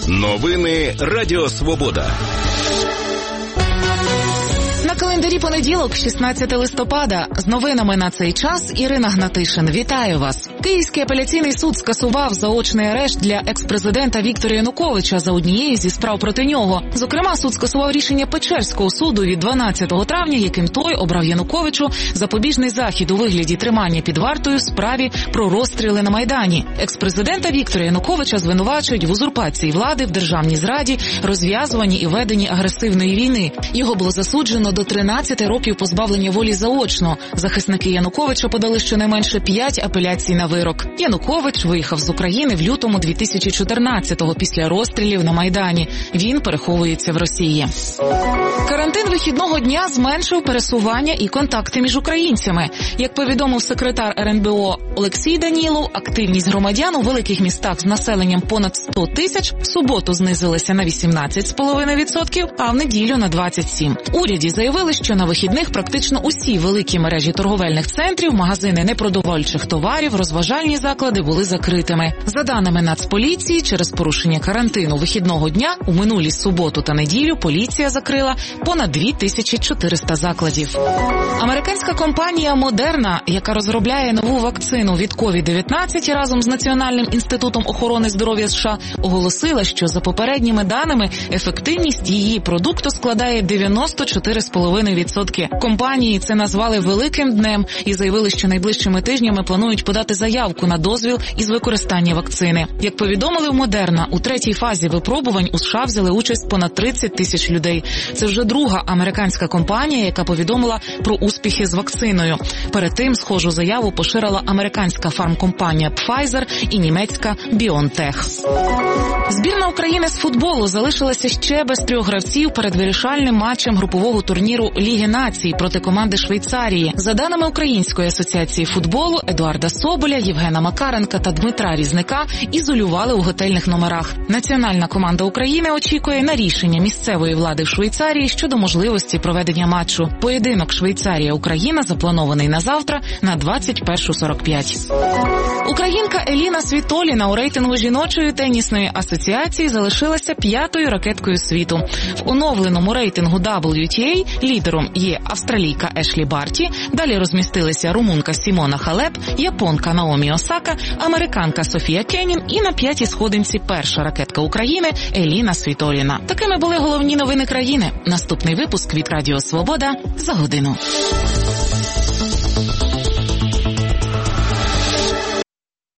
Новини Радіо Свобода. На календарі понеділок, 16 листопада. З новинами на цей час Ірина Гнатишин. Вітаю вас. Київський апеляційний суд скасував заочний арешт для екс-президента Віктора Януковича за однією зі справ проти нього. Зокрема, суд скасував рішення Печерського суду від 12 травня, яким той обрав Януковичу запобіжний захід у вигляді тримання під вартою в справі про розстріли на Майдані. Екс-президента Віктора Януковича звинувачують в узурпації влади, в державній зраді, розв'язуванні і веденні агресивної війни. Його було засуджено до 13 років позбавлення волі заочно. Захисники Януковича подали щонайменше 5 апеляцій на вирок. Янукович виїхав з України в лютому 2014-го після розстрілів на Майдані. Він переховується в Росії. Карантин вихідного дня зменшив пересування і контакти між українцями. Як повідомив секретар РНБО Олексій Данілов, активність громадян у великих містах з населенням понад 100 тисяч в суботу знизилася на 18,5%, а в неділю на 27%. Уряді заявили, що на вихідних практично усі великі мережі торговельних центрів, магазини непродовольчих товарів, розважальні заклади були закритими. За даними Нацполіції, через порушення карантину вихідного дня у минулі суботу та неділю поліція закрила понад 2400 закладів. Американська компанія Moderna, яка розробляє нову вакцину від COVID-19 разом з Національним інститутом охорони здоров'я США, оголосила, що за попередніми даними ефективність її продукту складає 94,5%. Компанії це назвали великим днем і заявили, що найближчими тижнями планують подати заявку на дозвіл із використання вакцини. Як повідомили в Moderna, у третій фазі випробувань у США взяли участь понад 30 тисяч людей. Це вже друга американська компанія, яка повідомила про успіхи з вакциною. Перед тим схожу заяву поширила американська фармкомпанія Pfizer і німецька BioNTech. Збірна України з футболу залишилася ще без 3 гравців перед вирішальним матчем групового турніру Ліги націй проти команди Швейцарії. За даними Української асоціації футболу, Едуарда Соболя, Євгена Макаренка та Дмитра Різника ізолювали у готельних номерах. Національна команда України очікує на рішення місцевої влади в Швейцарії щодо можливості проведення матчу. Поєдинок Швейцарія-Україна запланований на завтра на 21:45. Українка Еліна Світоліна у рейтингу жіночої тенісної асоціації залишилася 5-ю ракеткою світу. В оновленому рейтингу WTA лідером є австралійка Ешлі Барті, далі розмістилися румунка Сімона Халеп, японка Наомі Осака, американка Софія Кенін і на 5-й сходинці перша ракетка України Еліна Світоліна. Такими були головні новини країни. Наступний випуск від Радіо Свобода за годину.